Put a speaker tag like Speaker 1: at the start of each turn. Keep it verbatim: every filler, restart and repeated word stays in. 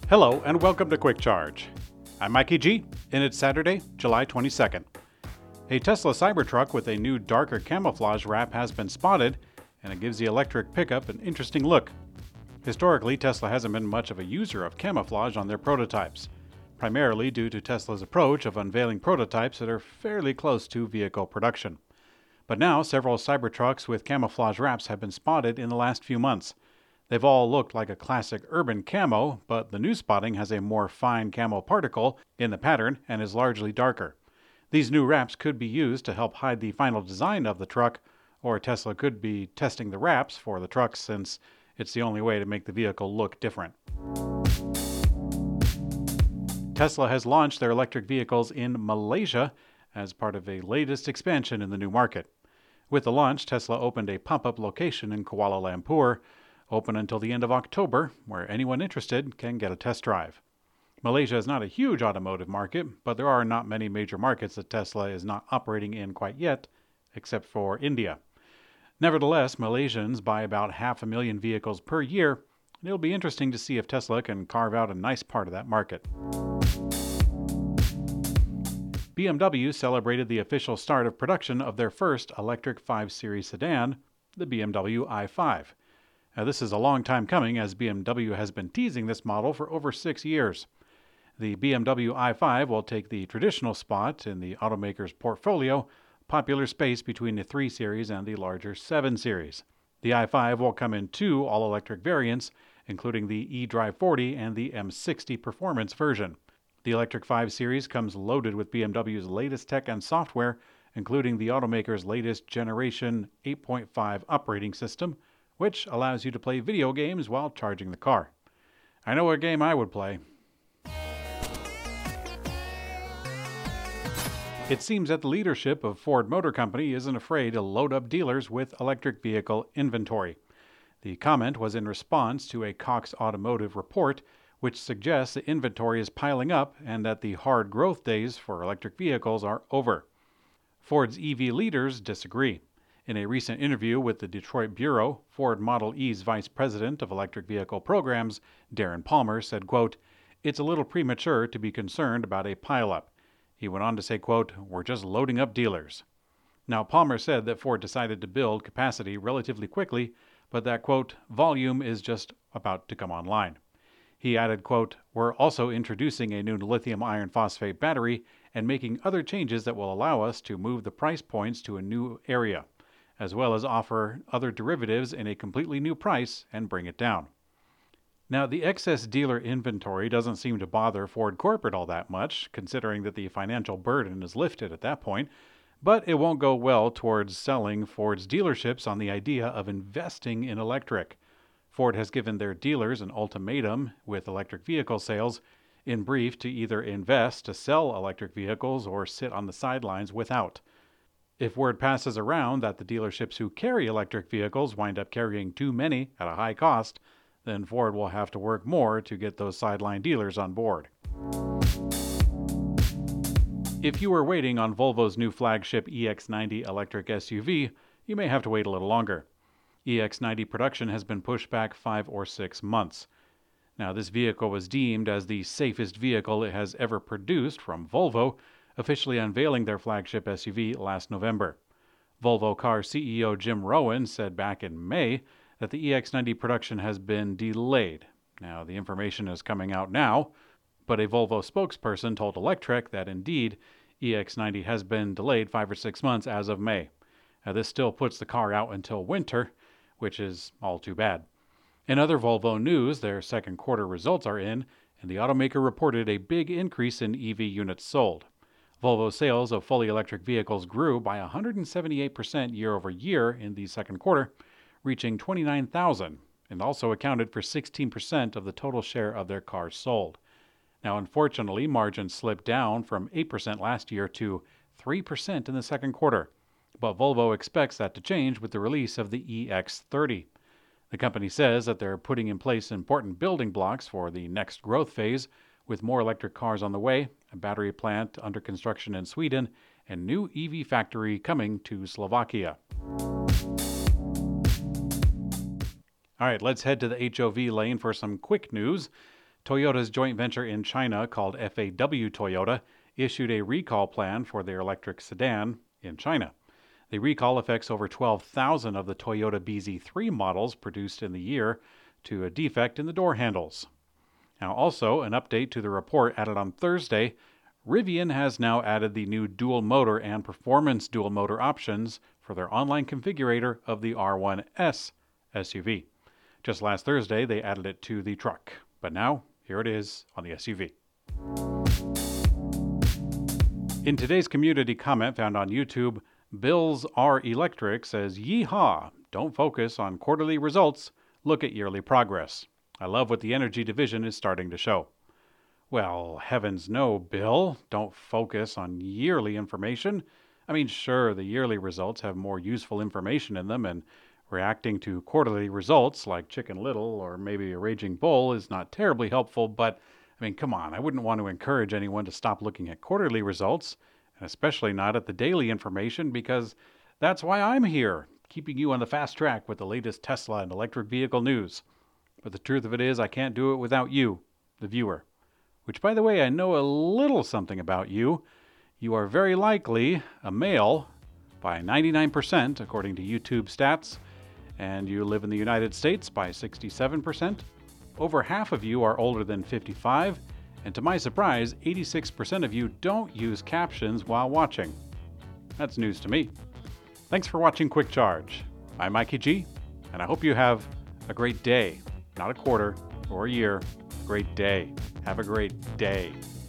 Speaker 1: Hello and welcome to Quick Charge. I'm Mikey G, and it's Saturday, July twenty-second. A Tesla Cybertruck with a new darker camouflage wrap has been spotted, and it gives the electric pickup an interesting look. Historically, Tesla hasn't been much of a user of camouflage on their prototypes, primarily due to Tesla's approach of unveiling prototypes that are fairly close to vehicle production. But now, several Cybertrucks with camouflage wraps have been spotted in the last few months. They've all looked like a classic urban camo, but the new spotting has a more fine camo particle in the pattern and is largely darker. These new wraps could be used to help hide the final design of the truck, or Tesla could be testing the wraps for the truck since it's the only way to make the vehicle look different. Tesla has launched their electric vehicles in Malaysia as part of a latest expansion in the new market. With the launch, Tesla opened a pop-up location in Kuala Lumpur, open until the end of October, where anyone interested can get a test drive. Malaysia is not a huge automotive market, but there are not many major markets that Tesla is not operating in quite yet, except for India. Nevertheless, Malaysians buy about half a million vehicles per year, and it'll be interesting to see if Tesla can carve out a nice part of that market. B M W celebrated the official start of production of their first electric five series sedan, the B M W i five. Now, this is a long time coming, as B M W has been teasing this model for over six years. The B M W i five will take the traditional spot in the automaker's portfolio, popular space between the three series and the larger seven series. The i five will come in two all-electric variants, including the eDrive forty and the M sixty performance version. The electric five series comes loaded with B M W's latest tech and software, including the automaker's latest generation eight point five operating system, which allows you to play video games while charging the car. I know what game I would play. It seems that the leadership of Ford Motor Company isn't afraid to load up dealers with electric vehicle inventory. The comment was in response to a Cox Automotive report, which suggests the inventory is piling up and that the hard growth days for electric vehicles are over. Ford's E V leaders disagree. In a recent interview with the Detroit Bureau, Ford Model E's Vice President of Electric Vehicle Programs, Darren Palmer, said, quote, "It's a little premature to be concerned about a pileup." He went on to say, quote, "We're just loading up dealers." Now, Palmer said that Ford decided to build capacity relatively quickly, but that, quote, "volume is just about to come online." He added, quote, "We're also introducing a new lithium iron phosphate battery and making other changes that will allow us to move the price points to a new area, as well as offer other derivatives in a completely new price and bring it down." Now, the excess dealer inventory doesn't seem to bother Ford corporate all that much, considering that the financial burden is lifted at that point, but it won't go well towards selling Ford's dealerships on the idea of investing in electric. Ford has given their dealers an ultimatum with electric vehicle sales, in brief, to either invest to sell electric vehicles or sit on the sidelines without. If word passes around that the dealerships who carry electric vehicles wind up carrying too many at a high cost, then Ford will have to work more to get those sideline dealers on board. If you were waiting on Volvo's new flagship E X ninety electric S U V, you may have to wait a little longer. E X ninety production has been pushed back five or six months. Now, this vehicle was deemed as the safest vehicle it has ever produced from Volvo, officially unveiling their flagship S U V last November. Volvo car C E O Jim Rowan said back in May that the E X ninety production has been delayed. Now, the information is coming out now, but a Volvo spokesperson told Electrek that indeed E X ninety has been delayed five or six months as of May. Now, this still puts the car out until winter, which is all too bad. In other Volvo news, their second quarter results are in, and the automaker reported a big increase in E V units sold. Volvo sales of fully electric vehicles grew by one hundred seventy-eight percent year over year in the second quarter, reaching twenty-nine thousand, and also accounted for sixteen percent of the total share of their cars sold. Now, unfortunately, margins slipped down from eight percent last year to three percent in the second quarter, but Volvo expects that to change with the release of the E X thirty. The company says that they're putting in place important building blocks for the next growth phase, with more electric cars on the way, a battery plant under construction in Sweden, and new E V factory coming to Slovakia. All right, let's head to the H O V lane for some quick news. Toyota's joint venture in China called F A W Toyota issued a recall plan for their electric sedan in China. The recall affects over twelve thousand of the Toyota B Z three models produced in the year to a defect in the door handles. Now, also, an update to the report added on Thursday, Rivian has now added the new dual motor and performance dual motor options for their online configurator of the R one S S U V. Just last Thursday, they added it to the truck, but now here it is on the S U V. In today's community comment found on YouTube, Bills R Electric says, "Yeehaw! Don't focus on quarterly results. Look at yearly progress. I love what the energy division is starting to show." Well, heavens no, Bill. Don't focus on yearly information. I mean, sure, the yearly results have more useful information in them, and reacting to quarterly results like Chicken Little or maybe a Raging Bull is not terribly helpful, but, I mean, come on, I wouldn't want to encourage anyone to stop looking at quarterly results, and especially not at the daily information, because that's why I'm here, keeping you on the fast track with the latest Tesla and electric vehicle news. But the truth of it is, I can't do it without you, the viewer. Which, by the way, I know a little something about you. You are very likely a male by ninety-nine percent, according to YouTube stats, and you live in the United States by sixty-seven percent. Over half of you are older than fifty-five, and to my surprise, eighty-six percent of you don't use captions while watching. That's news to me. Thanks for watching Quick Charge. I'm Mikey G, and I hope you have a great day. Not a quarter or a year, a great day. Have a great day.